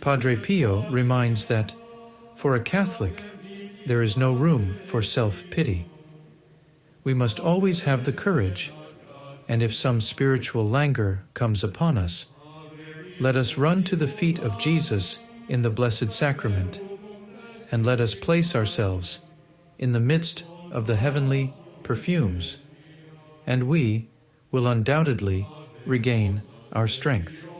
Padre Pio reminds that, for a Catholic, there is no room for self-pity. We must always have the courage, and if some spiritual languor comes upon us, let us run to the feet of Jesus in the Blessed Sacrament, and let us place ourselves in the midst of the heavenly perfumes, and we will undoubtedly regain our strength.